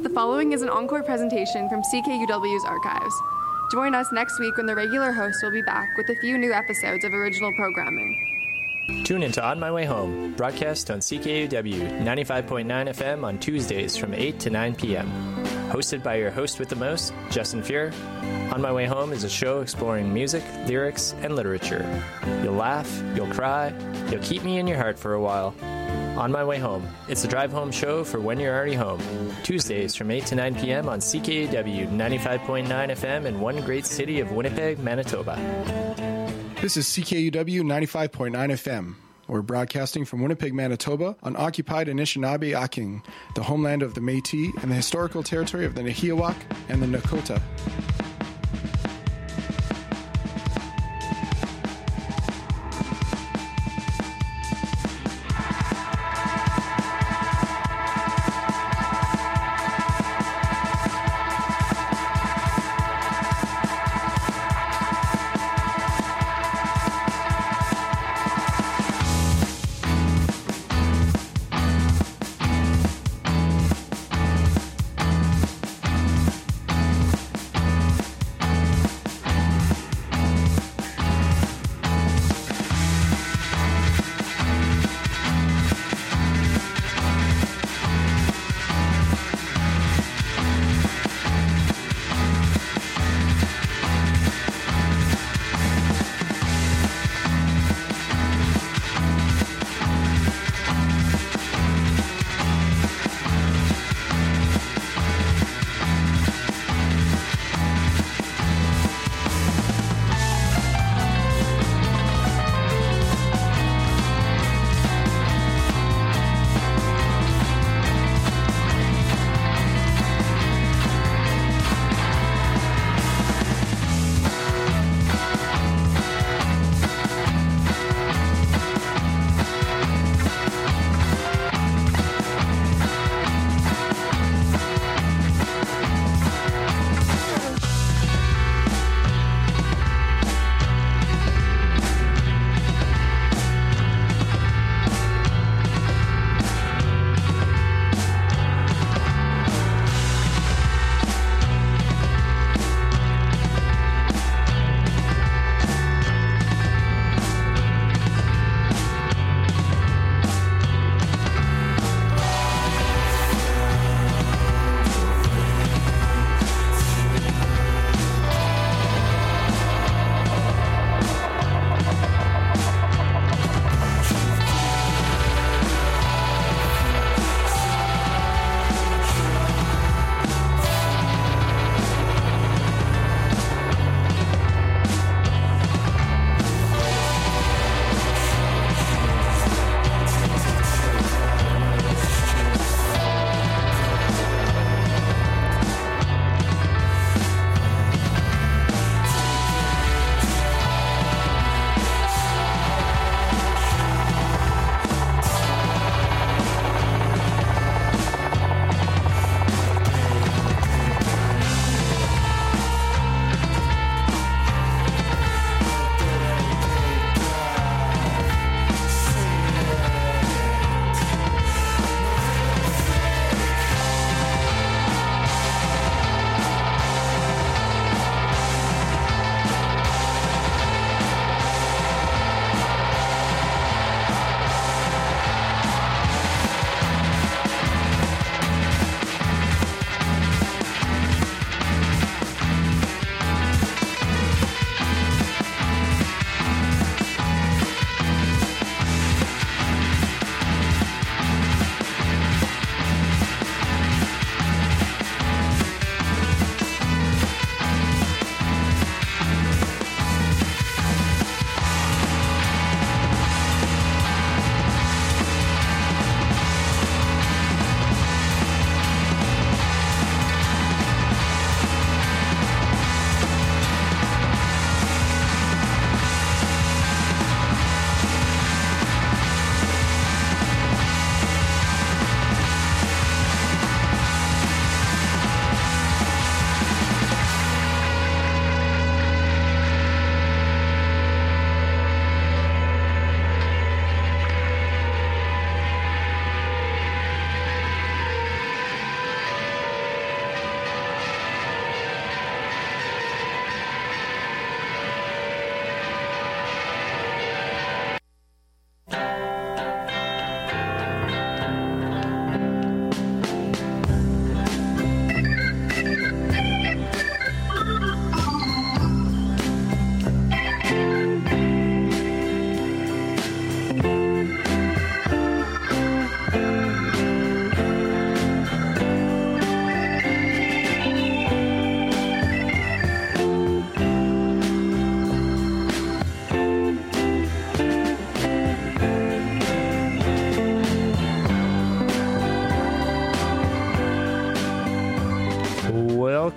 The following is an encore presentation from CKUW's archives. Join us next week when the regular host will be back with a few new episodes of original programming. Tune into On My Way Home, broadcast on CKUW 95.9 FM on Tuesdays from 8 to 9 p.m. Hosted by your host with the most, Justin Fuhr, On My Way Home is a show exploring music, lyrics, and literature. You'll laugh, you'll cry, you'll keep me in your heart for a while. On My Way Home, it's a drive-home show for when you're already home. Tuesdays from 8 to 9 p.m. on CKUW 95.9 FM in one great city of Winnipeg, Manitoba. This is CKUW 95.9 FM. We're broadcasting from Winnipeg, Manitoba on occupied Anishinaabe-Aking, the homeland of the Métis and the historical territory of the Nahiawak and the Nakota.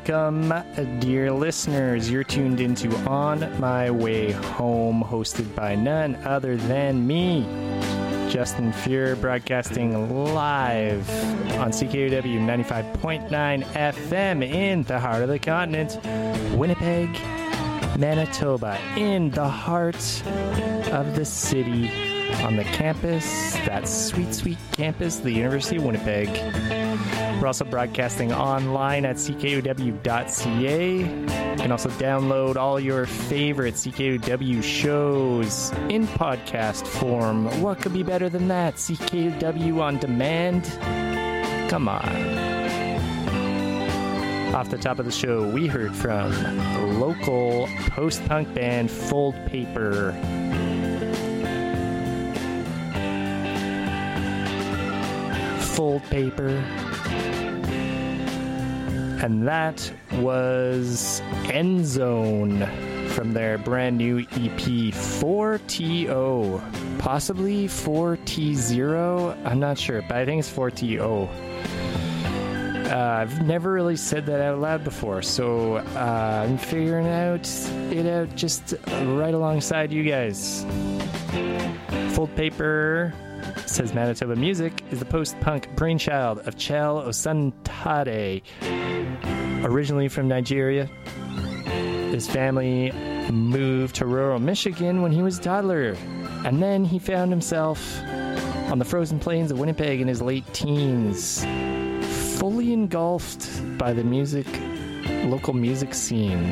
welcome, dear listeners. You're tuned into On My Way Home, hosted by none other than me, Justin Fuhr, broadcasting live on CKUW 95.9 FM in the heart of the continent, Winnipeg, Manitoba, in the heart of the city, on the campus, that sweet, sweet campus, the University of Winnipeg. We're also broadcasting online at ckuw.ca. You can also download all your favorite CKUW shows in podcast form. What could be better than that? CKUW on demand? Come on. Off the top of the show, we heard from local post-punk band Fold Paper. Fold Paper. And that was End Zone from their brand new EP 4TO. Possibly 4T0. I'm not sure, but I think it's 4TO. I've never really said that out loud before, so I'm figuring it out just right alongside you guys. Fold Paper says Manitoba Music is the post-punk brainchild of Chel Osantade. Originally from Nigeria, his family moved to rural Michigan when he was a toddler, and then he found himself on the frozen plains of Winnipeg in his late teens, fully engulfed by the local music scene.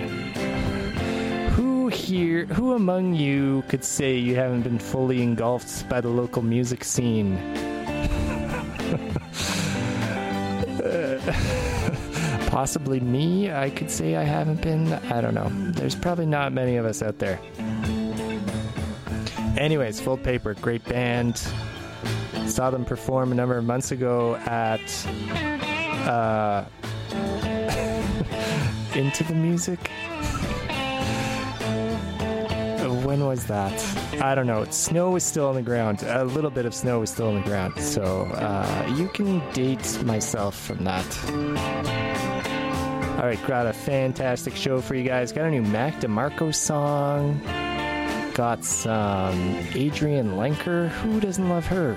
Who among you could say you haven't been fully engulfed by the local music scene? Possibly me. I could say I haven't been. I don't know. There's probably not many of us out there. Anyways, Fold Paper, great band. Saw them perform a number of months ago at Into the Music. When was that? I don't know. Snow was still on the ground. A little bit of snow was still on the ground. So you can date myself from that. All right, got a fantastic show for you guys. Got a new Mac DeMarco song. Got some Adrienne Lenker. Who doesn't love her?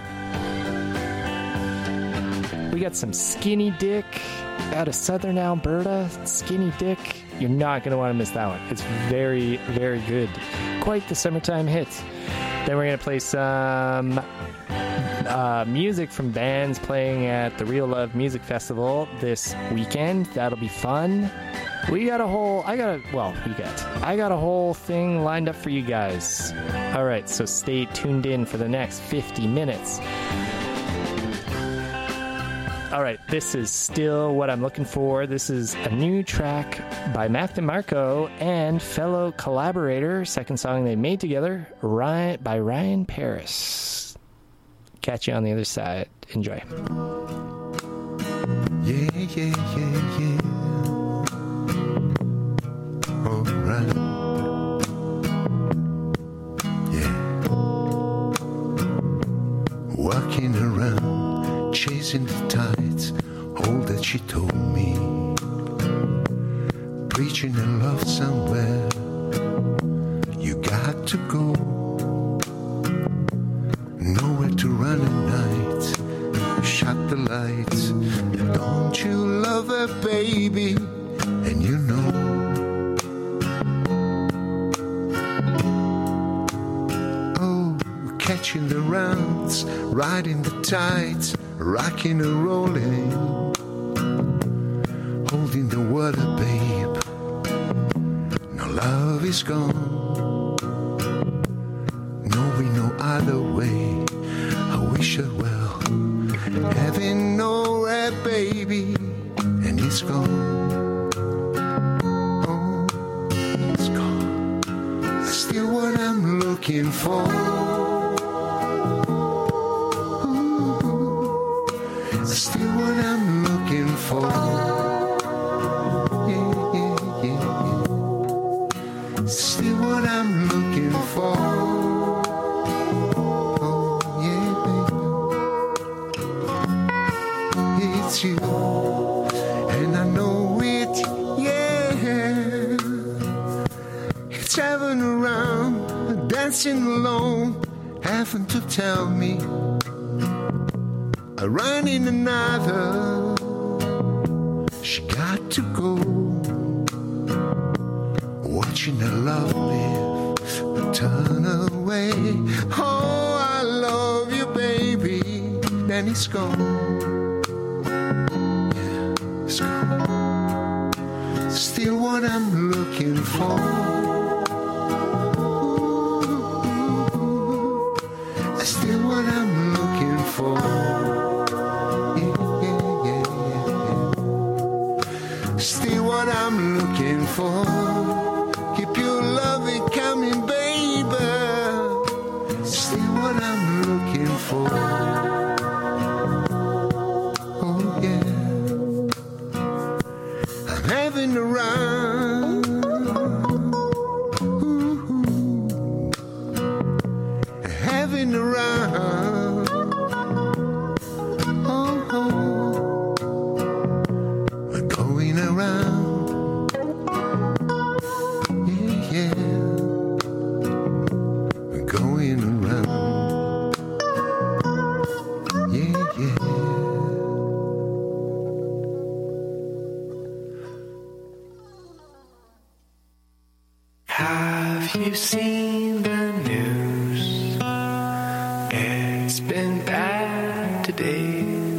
We got some Skinny Dick out of Southern Alberta. Skinny Dick. You're not going to want to miss that one. It's very, very good. Quite the summertime hit. Then we're going to play some music from bands playing at the Real Love Music Festival this weekend. That'll be fun. I got a whole thing lined up for you guys. All right, so stay tuned in for the next 50 minutes. All right, this is Still What I'm Looking For. This is a new track by Mac DeMarco and fellow collaborator, second song they made together, by Ryan Paris. Catch you on the other side. Enjoy. Yeah, yeah, yeah, yeah. All right. Yeah. Walking around, chasing the tides, all that she told me. Preaching a love somewhere, you got to go. Nowhere to run at night, shut the lights. Don't you love her, baby? And you know. Oh, catching the rounds, riding the tides, rocking and rolling, holding the water, babe. Now love is gone. Knowing no other way, I wish her well. Having nowhere, baby, and it's gone. Oh, it's gone. Still what I'm looking for. Ooh, still what I'm looking for. Yeah, yeah, yeah, yeah. Still what I'm looking for. You, and I know it, yeah, dancing alone, having to tell me I run in another. She got to go. Watching her love live, turn away. Oh, I love you, baby. Then he's gone. Yeah, he's gone. Still what I'm looking for. Still what I'm looking for. Still what I'm looking for. Keep your loving coming, baby. Still what I'm looking for. Oh yeah, I'm having a run. Having a run. Oh, oh. We're going around. Going around, yeah, yeah. Have you seen the news? It's been bad today.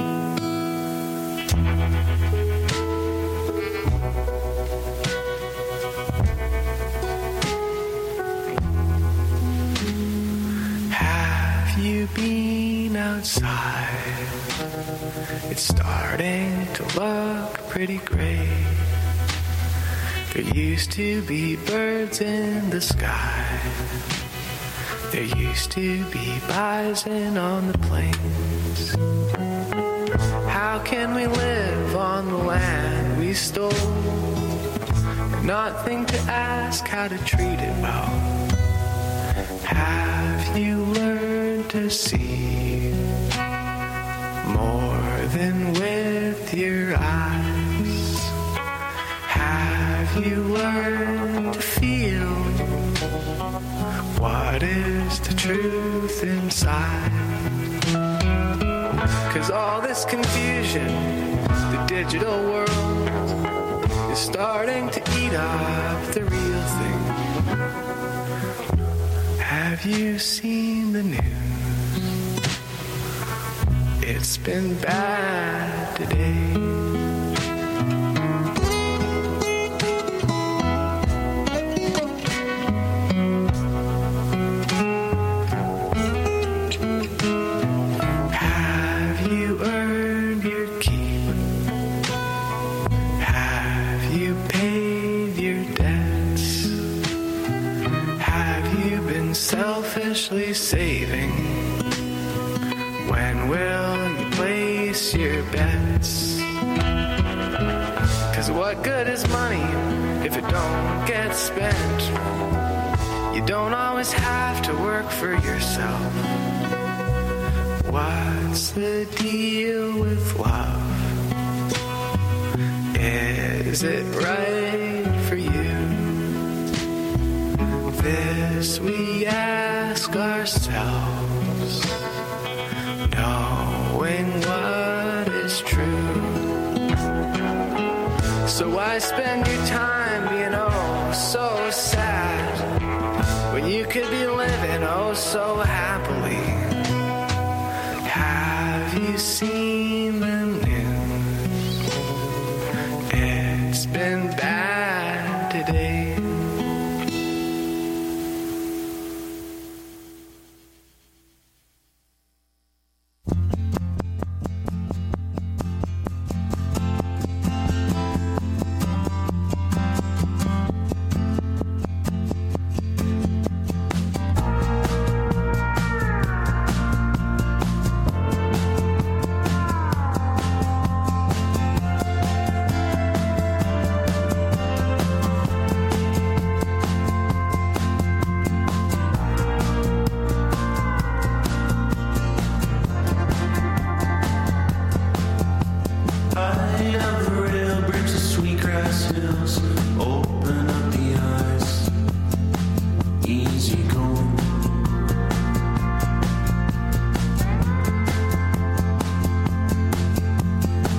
Been outside, it's starting to look pretty gray. There used to be birds in the sky. There used to be bison on the plains. How can we live on the land we stole and not think to ask how to treat it well? Have you learned to see more than with your eyes? Have you learned to feel what is the truth inside? 'Cause all this confusion, the digital world, is starting to eat up the real thing. Have you seen the news? It's been bad today. Have you earned your keep? Have you paid your debts? Have you been selfishly saving? When will you place your bets? 'Cause what good is money if it don't get spent? You don't always have to work for yourself. What's the deal with love? Is it right for you? This we ask ourselves, knowing what is true. So why spend your time being oh so sad when you could be living oh so happily? Have you seen the news? It's been bad today.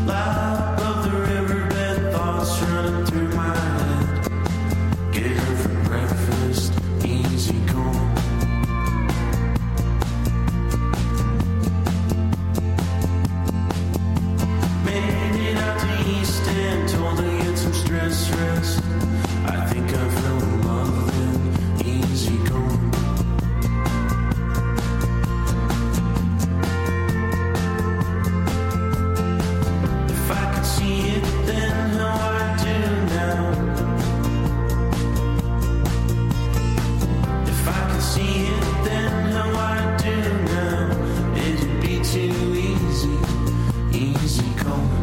Lap of the riverbed, thoughts running through my head. Get her for breakfast, easy going. Made it out to East End, told her to get some stress rest. I think I fell in love then, easy going. If I could see it then, how I do now. If I could see it then, how I do now. It'd be too easy, easy going.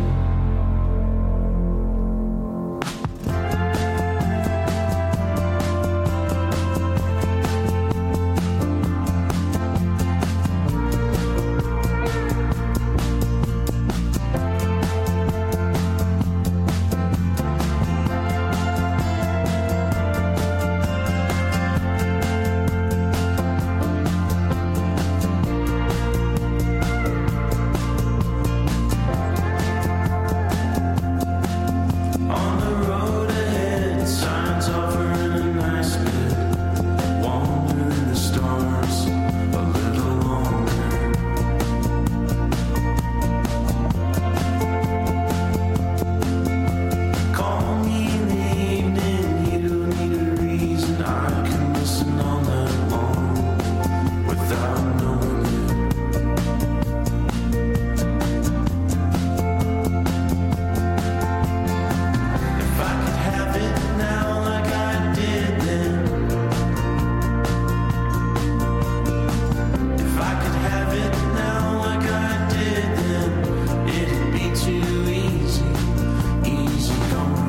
On the road ahead, signs offering a nice bed. Wander in the stars a little longer. Call me in the evening, you don't need a reason. I can listen all night long without knowing it. If I could have it now like I did then. If I could have it now like I did then. It'd be too easy, easy going.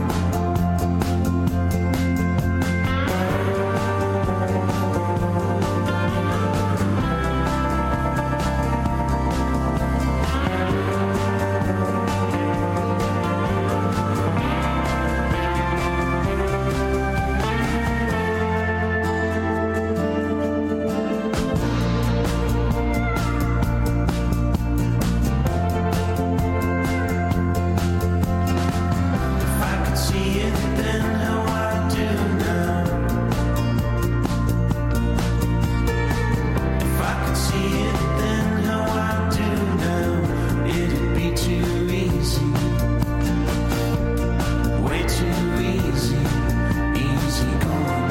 If I could see it then, how I do now. If I could see it then, how I do now. It'd be too easy, way too easy, easy going.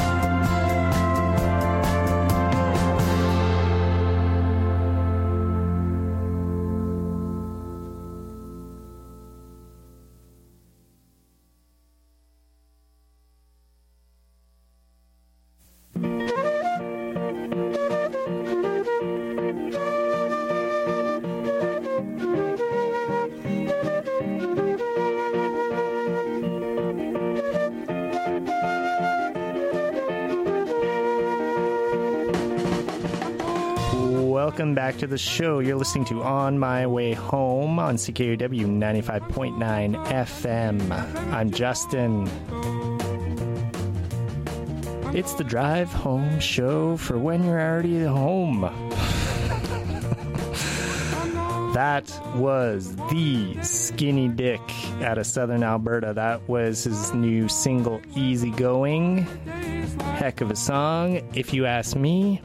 Welcome back to the show. You're listening to On My Way Home on CKUW 95.9 FM. I'm Justin. It's the drive home show for when you're already home. That was the Skinny Dick out of Southern Alberta. That was his new single, Easy Going. Heck of a song, if you ask me.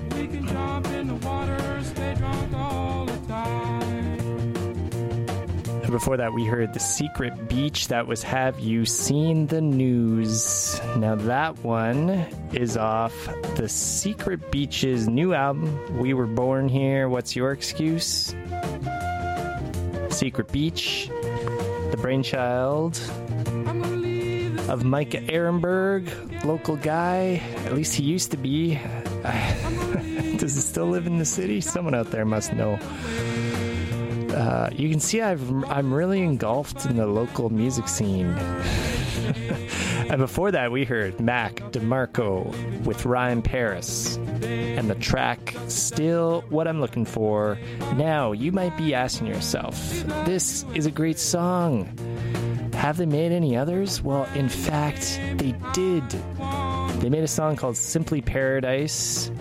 And before that, we heard The Secret Beach. That was Have You Seen the News? Now that one is off The Secret Beach's new album, We Were Born Here, What's Your Excuse? Secret Beach, the brainchild of Micah Ehrenberg, local guy. At least he used to be. Does he still live in the city? Someone out there must know. You can see I'm really engulfed in the local music scene. And before that, we heard Mac DeMarco with Ryan Paris and the track Still What I'm Looking For. Now, you might be asking yourself, this is a great song. Have they made any others? Well, in fact, they did. They made a song called Simply Paradise.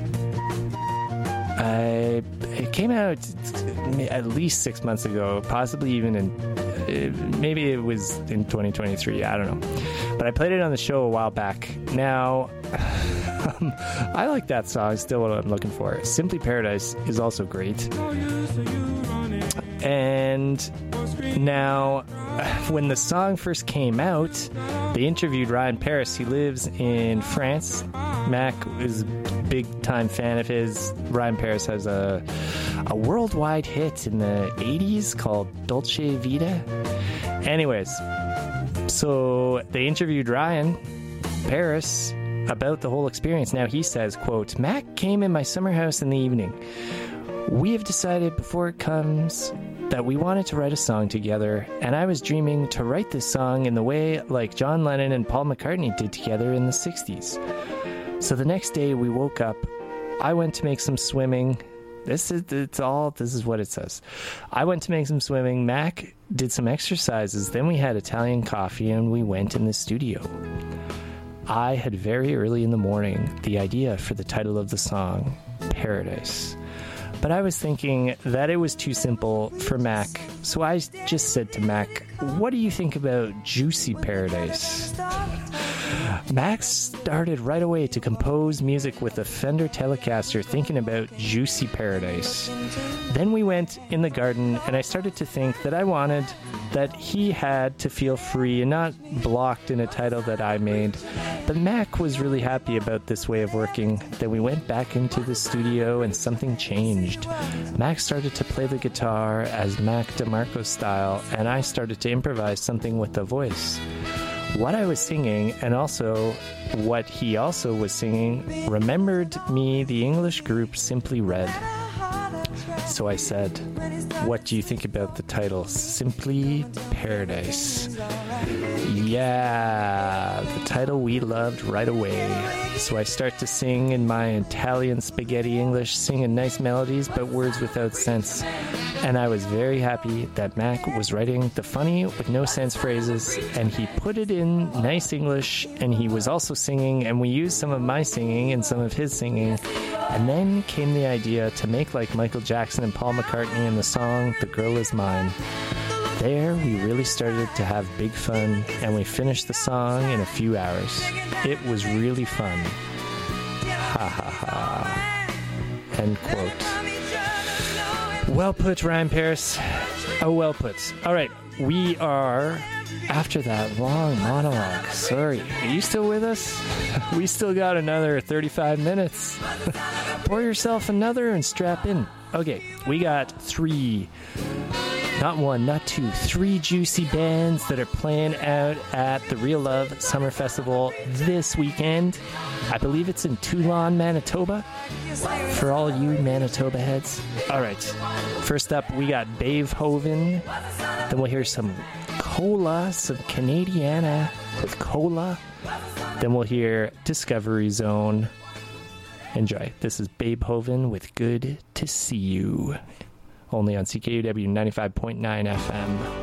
It came out at least 6 months ago, possibly even Maybe it was in 2023. I don't know. But I played it on the show a while back. Now, I like that song. Still what I'm looking for. Simply Paradise is also great. And now, when the song first came out, they interviewed Ryan Paris. He lives in France. Mac is a big-time fan of his. Ryan Paris has a worldwide hit in the 80s called Dolce Vita. Anyways, so they interviewed Ryan Paris about the whole experience. Now he says, quote, "Mac came in my summer house in the evening. We have decided before it comes that we wanted to write a song together, and I was dreaming to write this song in the way like John Lennon and Paul McCartney did together in the 60s. So the next day we woke up, I went to make some swimming." This is what it says. "I went to make some swimming, Mac did some exercises, then we had Italian coffee and we went in the studio. I had very early in the morning the idea for the title of the song, Paradise. But I was thinking that it was too simple for Mac, so I just said to Mac, what do you think about Juicy Paradise? Mac started right away to compose music with a Fender Telecaster thinking about Juicy Paradise. Then we went in the garden and I started to think that I wanted that he had to feel free and not blocked in a title that I made. But Mac was really happy about this way of working. Then we went back into the studio and something changed. Mac started to play the guitar as Mac DeMarco style, and I started to improvise something with the voice. What I was singing, and also what he also was singing, remembered me the English group Simply Red. So I said, what do you think about the title, Simply Paradise? Yeah, the title we loved right away. So I start to sing in my Italian spaghetti English, singing nice melodies, but words without sense. And I was very happy that Mac was writing the funny with no sense phrases, and he put it in nice English, and he was also singing, and we used some of my singing and some of his singing. And then came the idea to make like Michael Jackson and Paul McCartney in the song The Girl Is Mine. There we really started to have big fun, and we finished the song in a few hours. It was really fun. Ha ha ha. End quote. Well put, Ryan Paris. Oh, well put. All right, we are, after that long monologue, sorry, are you still with us? We still got another 35 minutes. Pour yourself another and strap in. Okay, we got three, not one, not two, three juicy bands that are playing out at the Real Love Summer Festival this weekend. I believe it's in Toulon, Manitoba, for all you Manitoba heads. All right, first up, we got Beethoven. Then we'll hear some Cola, some Canadiana with Cola. Then we'll hear Discovery Zone. Enjoy. This is Beethoven with Good to See You. Only on CKUW 95.9 FM.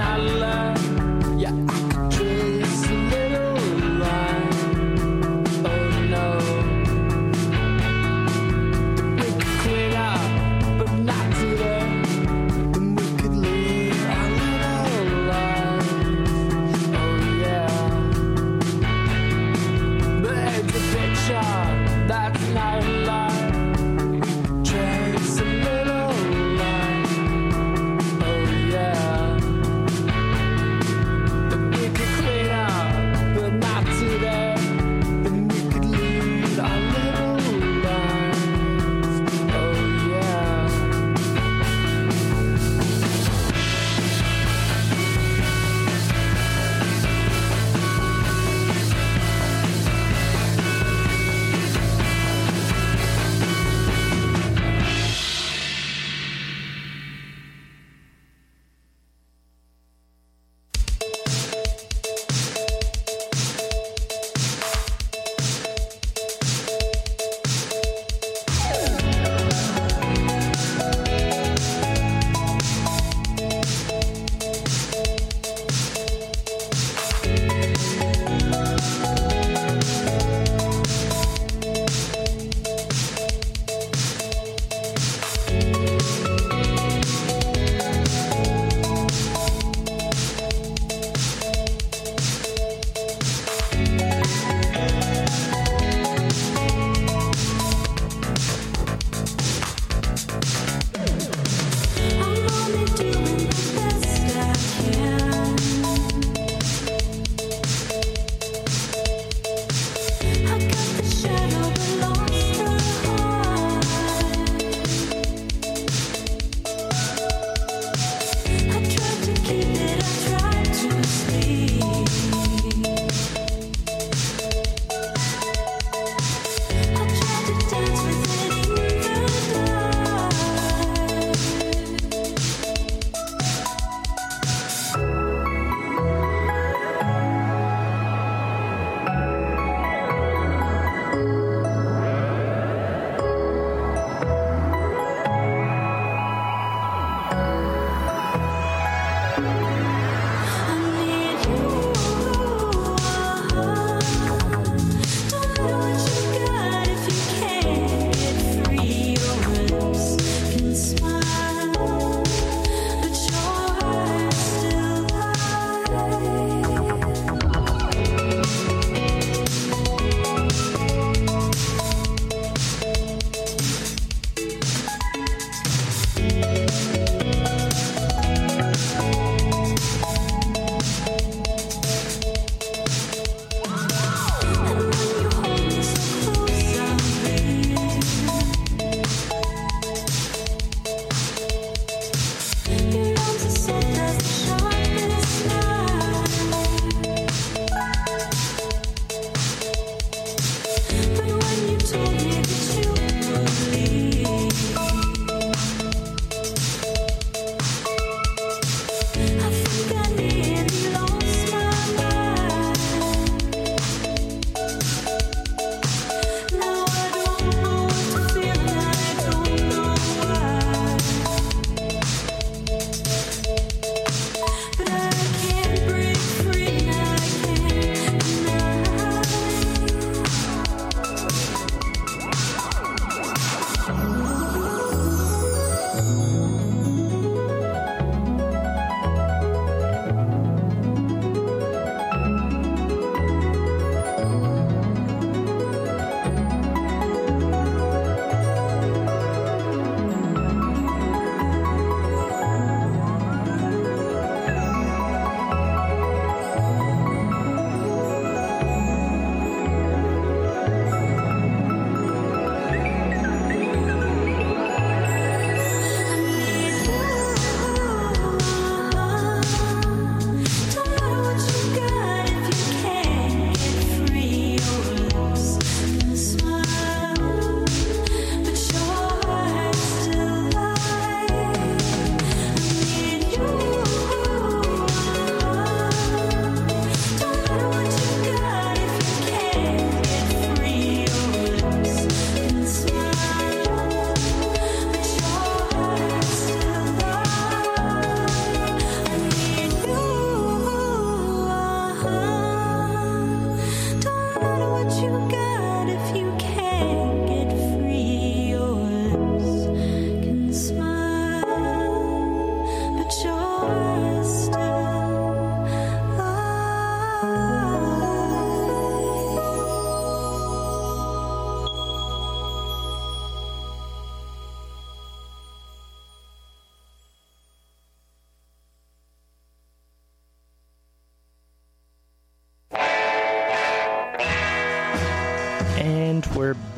not love. Yeah, I could trace a little line. Oh no, that we could clean up, but not to them. Then we could live our little lives. Oh yeah, but it's a picture that's not alive. Trace a little line. Oh yeah.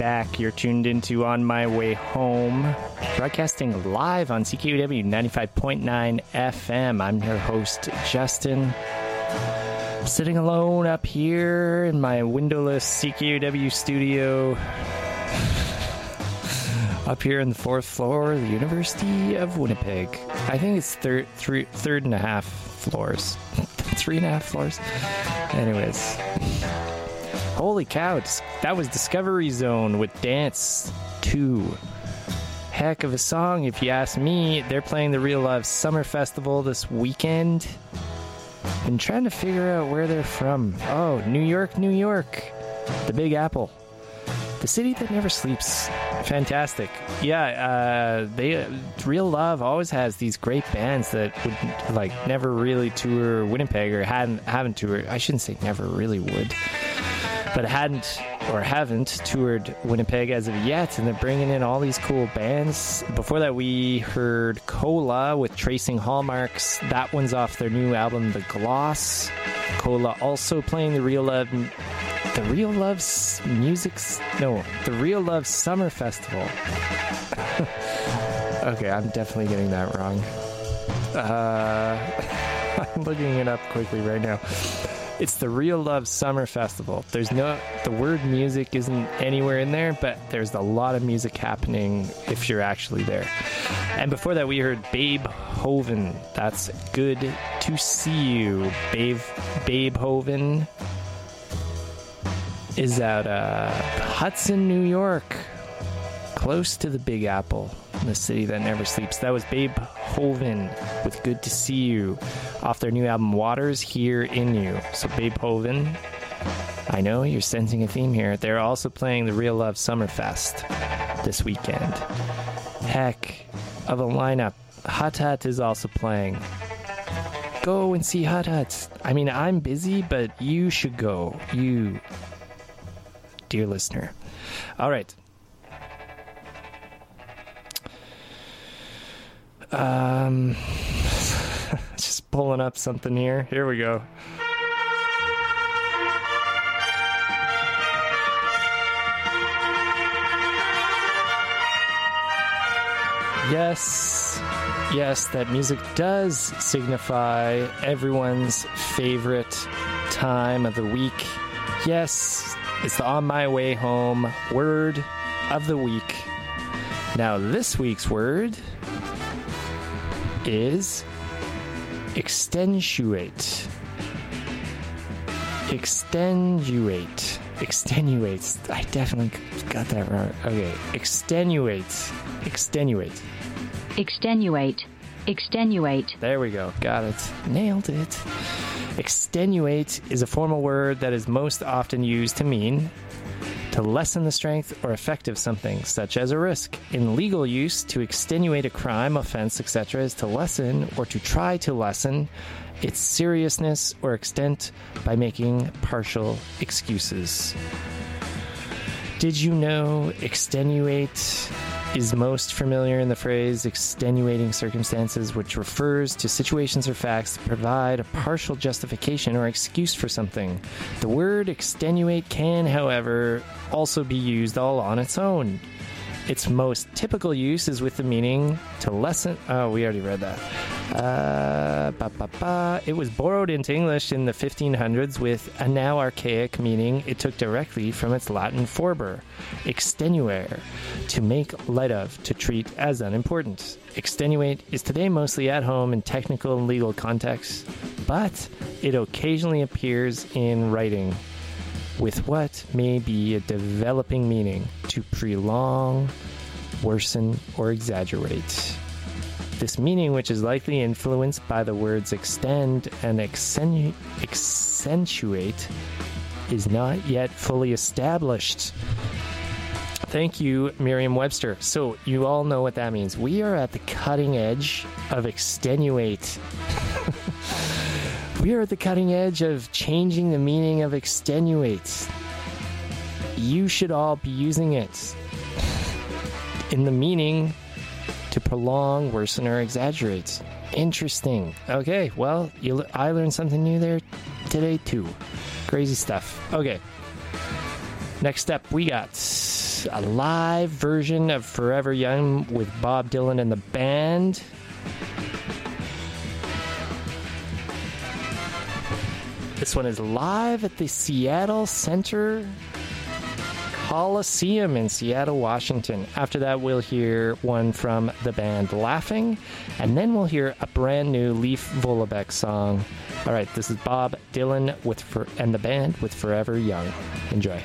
back. You're tuned into On My Way Home, broadcasting live on CKUW 95.9 FM. I'm your host, Justin. I'm sitting alone up here in my windowless CKUW studio, up here on the 4th floor of the University of Winnipeg. I think it's third and a half floors. 3.5 floors. Anyways. Holy cow, that was Discovery Zone with Dance 2. Heck of a song, if you ask me. They're playing the Real Love Summer Festival this weekend. Been trying to figure out where they're from. Oh, New York, New York. The Big Apple. The city that never sleeps. Fantastic. Yeah, Real Love always has these great bands that would never really tour Winnipeg or haven't toured. I shouldn't say never really would. But haven't toured Winnipeg as of yet, and they're bringing in all these cool bands. Before that, we heard Cola with Tracing Hallmarks. That one's off their new album, The Gloss. Cola also playing the Real Love Summer Festival. Okay, I'm definitely getting that wrong. I'm looking it up quickly right now. It's the Real Love Summer Festival. The word music isn't anywhere in there, but there's a lot of music happening if you're actually there. And before that, we heard Babe Hoven. That's Good to See You. Babe Hoven is out Hudson, New York, close to the Big Apple, the city that never sleeps. That was Babe Hoven with Good to See You off their new album Waters Here in You. So Babe Hoven, I know you're sensing a theme here. They're also playing the Real Love Summerfest this weekend. Heck of a lineup. Hut Hut is also playing. Go and see Hut Hut. I mean, I'm busy, but you should go. You, dear listener. All right. Just pulling up something here. Here we go. Yes, that music does signify everyone's favorite time of the week. Yes, it's the On My Way Home word of the week. Now, this week's word is extenuate. Extenuate. I definitely got that wrong. Okay. Extenuate. There we go. Got it. Nailed it. Extenuate is a formal word that is most often used to mean to lessen the strength or effect of something, such as a risk. In legal use, to extenuate a crime, offense, etc. is to lessen or to try to lessen its seriousness or extent by making partial excuses. Did you know extenuate is most familiar in the phrase extenuating circumstances, which refers to situations or facts that provide a partial justification or excuse for something. The word extenuate can, however, also be used all on its own. Its most typical use is with the meaning to lessen... Oh, we already read that. It was borrowed into English in the 1500s with a now archaic meaning it took directly from its Latin forber, extenuare, to make light of, to treat as unimportant. Extenuate is today mostly at home in technical and legal contexts, but it occasionally appears in writing with what may be a developing meaning: to prolong, worsen, or exaggerate. This meaning, which is likely influenced by the words extend and accentuate, is not yet fully established. Thank you, Merriam-Webster. So you all know what that means. We are at the cutting edge of extenuate. We are at the cutting edge of changing the meaning of extenuate. You should all be using it in the meaning to prolong, worsen, or exaggerate. Interesting. Okay, well, I learned something new there today, too. Crazy stuff. Okay. Next up, we got is a live version of Forever Young with Bob Dylan and the band. This one is live at the Seattle Center Coliseum in Seattle, Washington. After that, we'll hear one from the band Laughing, and then we'll hear a brand new Leif Vollebeck song. All right, this is Bob Dylan and the band with Forever Young. Enjoy.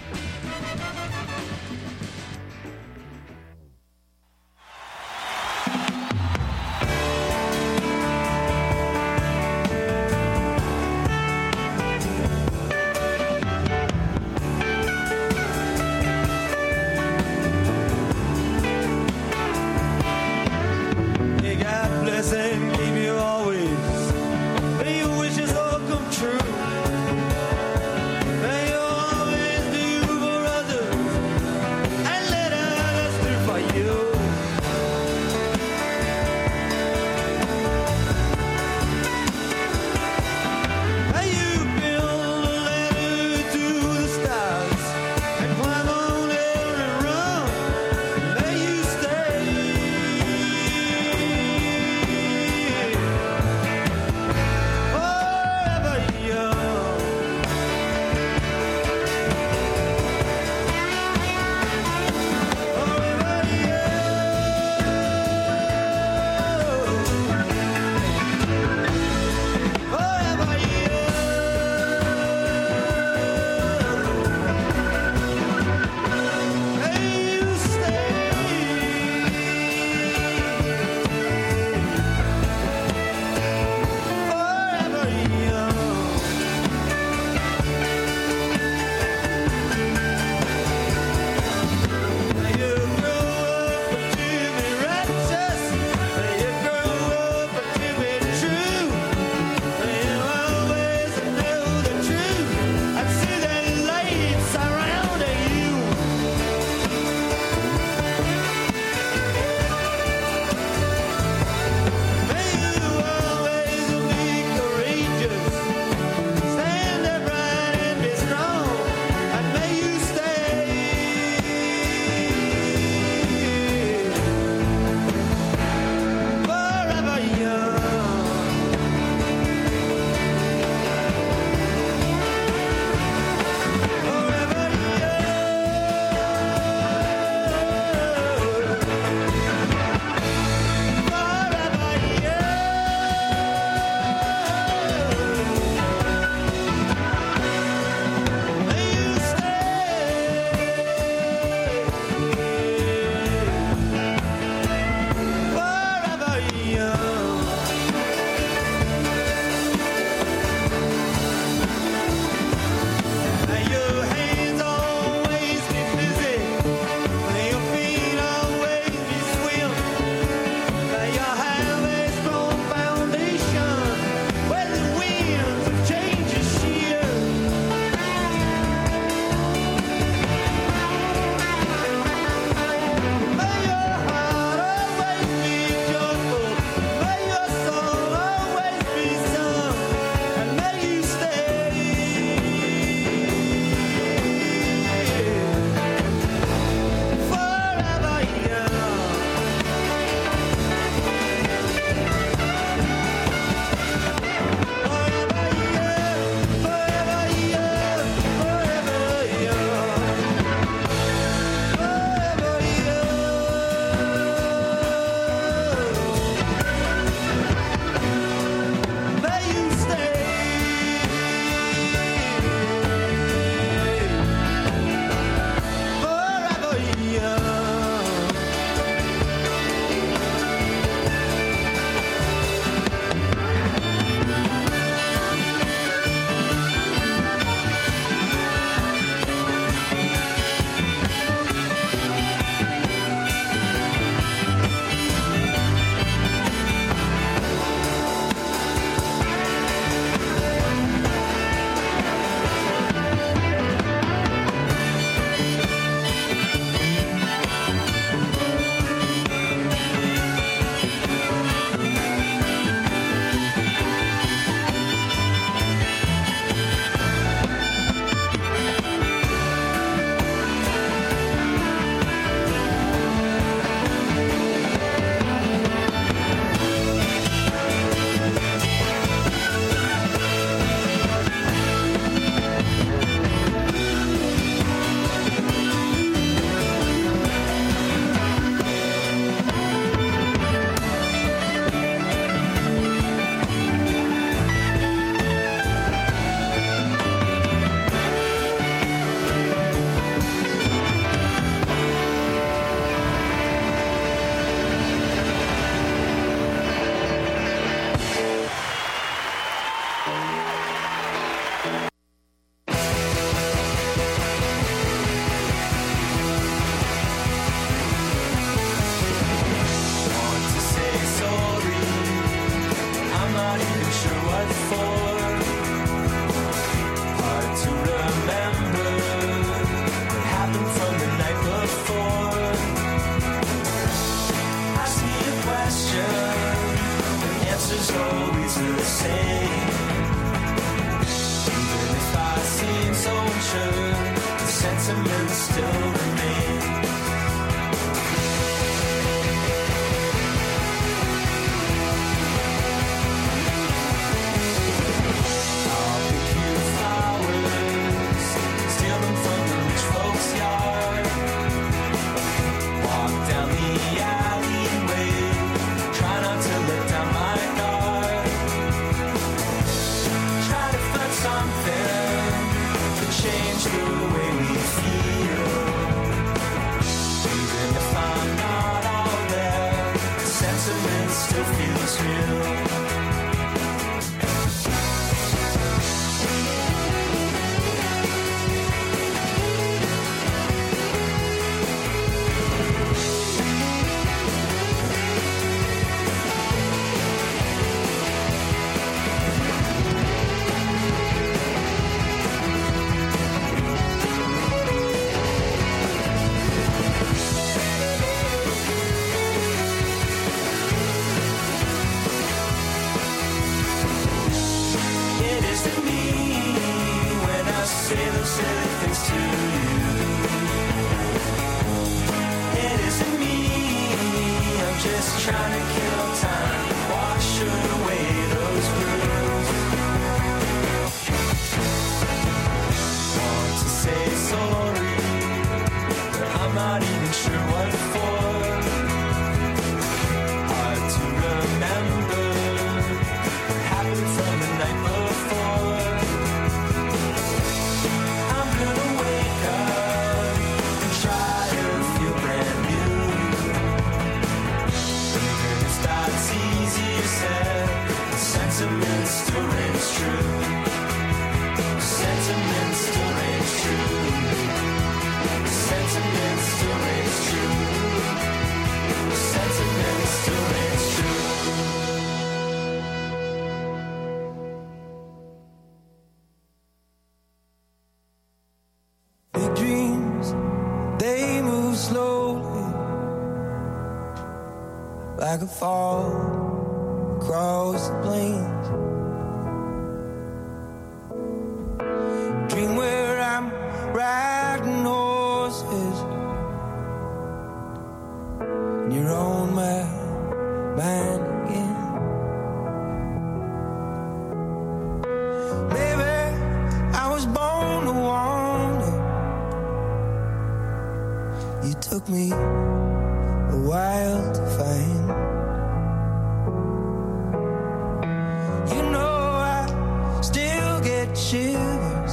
May you always do it's always the same. Even if I seem so unsure, the sentiments still remain. I'll pick you flowers, steal them from the rich folks' yard. Walk down the alleyway, try not to let down my guard. Try to find something to change the way we feel. Even if I'm not all there, the sentiment still feels real. It isn't me when I say those silly things to you. It isn't me, I'm just trying to kill time, wash away those blues. Want to say sorry, but I'm not even sure what for. Hard to remember what happened from the night before. I'm gonna wake up and try to feel brand new. Even if that's easier said, the sentiment still rings true. The sentiment still rings true. The sentiment still rings true. The sentiment still rings true. Big dreams, they move slowly, like a fall across the plains. Dream where I'm riding horses, and you're on my mind again. Maybe I was born to wander. You took me a while to find. You know I still get shivers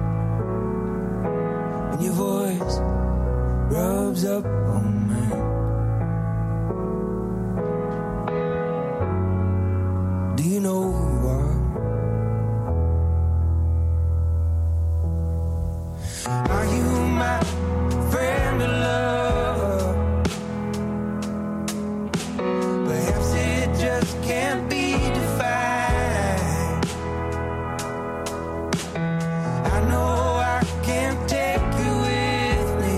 when your voice rubs up on mine. Do you know who you are? Are you my friend or lover? Perhaps it just can't be defined. I know I can't take you with me.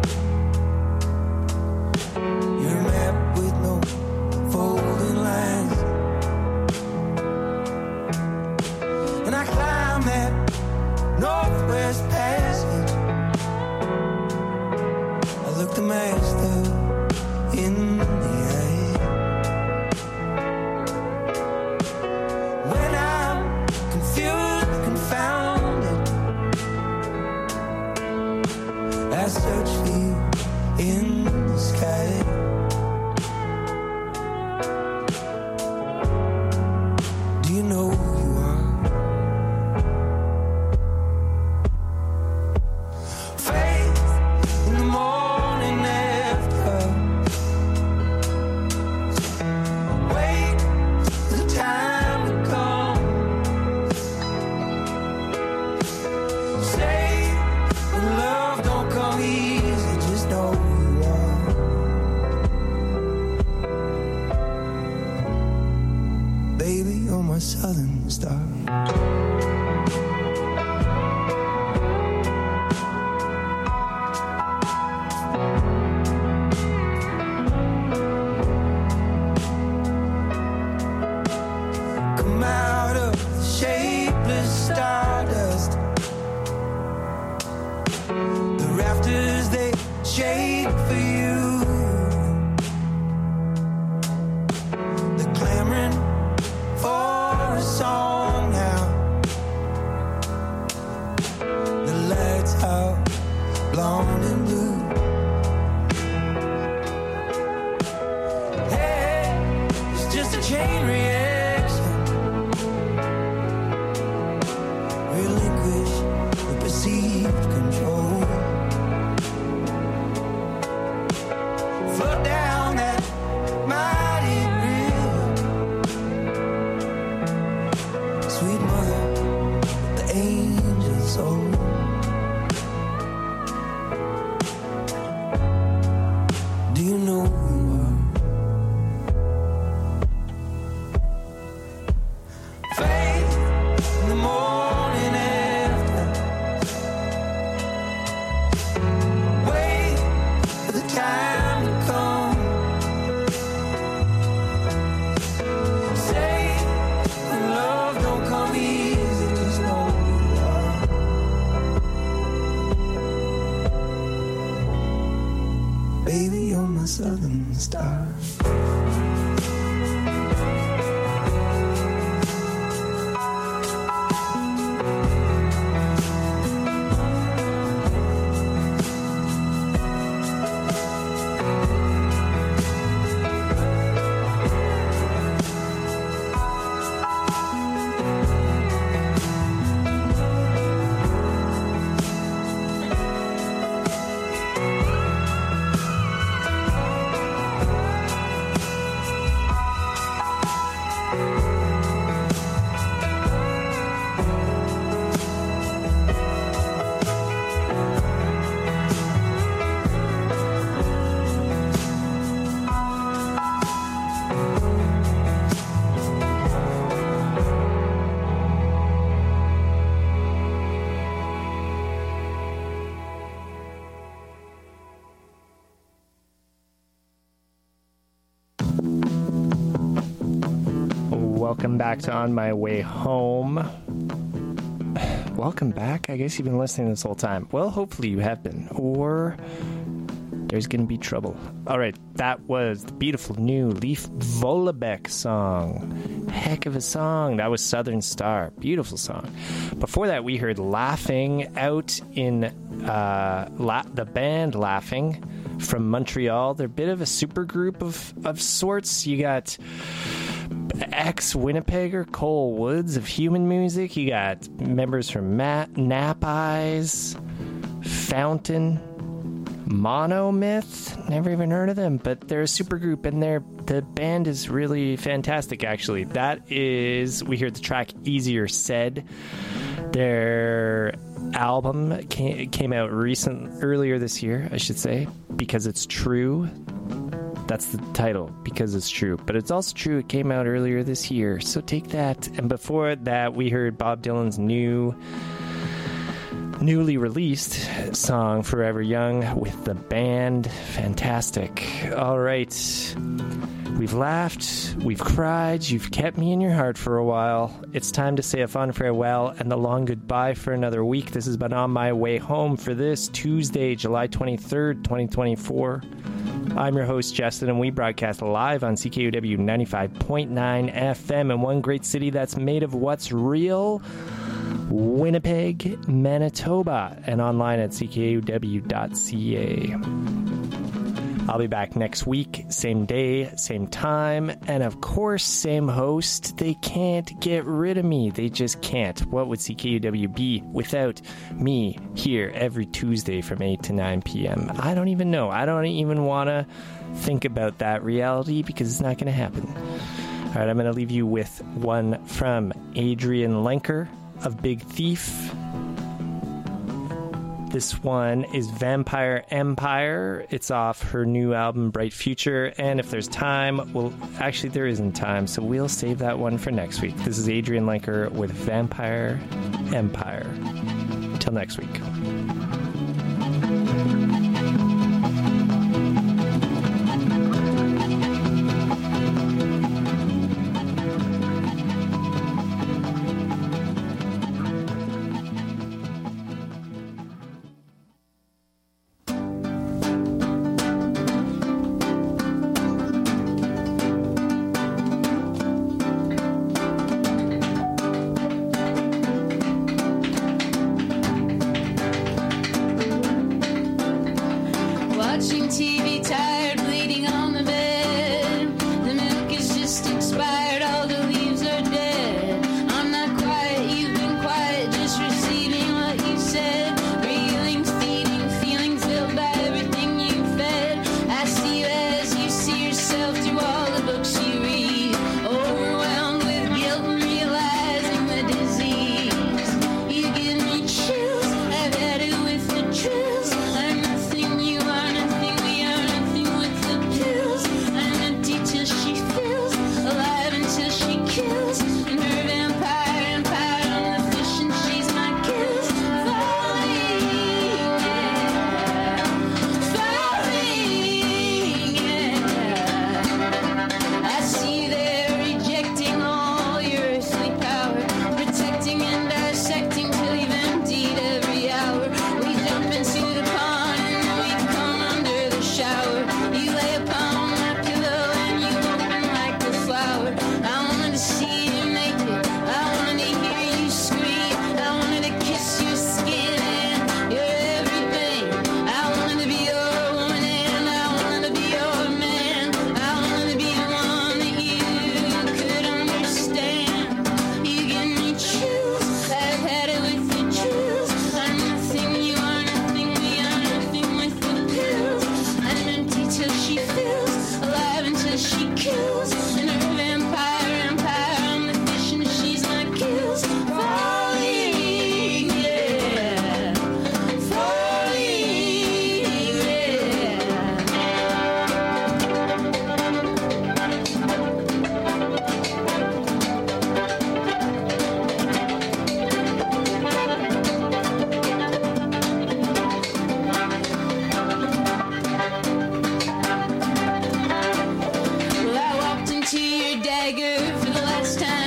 You're a map with no folding lines, and I climb that Northwest Passage. I look the master in the eye. When I'm confused, confounded, I search for you in the sky. Do you know who you are? Faith in the morning after. Wait for the time to come. Say when love don't come easy, just know who you are. Baby, you're my southern star. come out of the shapeless stardust. The rafters, they shake for you. They're clamoring for a song now. The lights out, blonde and blue. Hey, it's just a chain reaction. Relinquish the perceived control. Float down that mighty river. Sweet mother, the angel soul. Do you know who you are? Faith in the morning after. Wait for the time to come. Say when love don't come easy, just know who you are. Baby, you're my southern star. Welcome back to On My Way Home. Welcome back. I guess you've been listening this whole time. Well, hopefully you have been. Or there's going to be trouble. All right, that was the beautiful new Leif Vollebeck song. Heck of a song. That was Southern Star. Beautiful song. Before that, we heard Laughing out in the band Laughing from Montreal. They're a bit of a super group of sorts. You got ex-Winnipegger Cole Woods of Human Music. You got members from Nap Eyes, Fountain, Monomyth. Never even heard of them, but they're a super group, and the band is really fantastic, actually. We heard the track Easier Said. Their album came out earlier this year, I should say, Because It's True. That's the title, Because It's True. But it's also true it came out earlier this year, so take that. And before that, we heard Bob Dylan's newly released song, Forever Young, with the band. Fantastic. All right. We've laughed, we've cried, you've kept me in your heart for a while. It's time to say a fond farewell and a long goodbye for another week. This has been On My Way Home for this Tuesday, July 23rd, 2024. I'm your host, Justin, and we broadcast live on CKUW 95.9 FM in one great city that's made of what's real, Winnipeg, Manitoba, and online at ckuw.ca. I'll be back next week, same day, same time, and of course, same host. They can't get rid of me. They just can't. What would CKUW be without me here every Tuesday from 8 to 9 p.m.? I don't even know. I don't even want to think about that reality because it's not going to happen. All right, I'm going to leave you with one from Adrian Lenker of Big Thief. This one is Vampire Empire. It's off her new album, Bright Future. And if there's time, actually there isn't time, so we'll save that one for next week. This is Adrian Lenker with Vampire Empire. Until next week.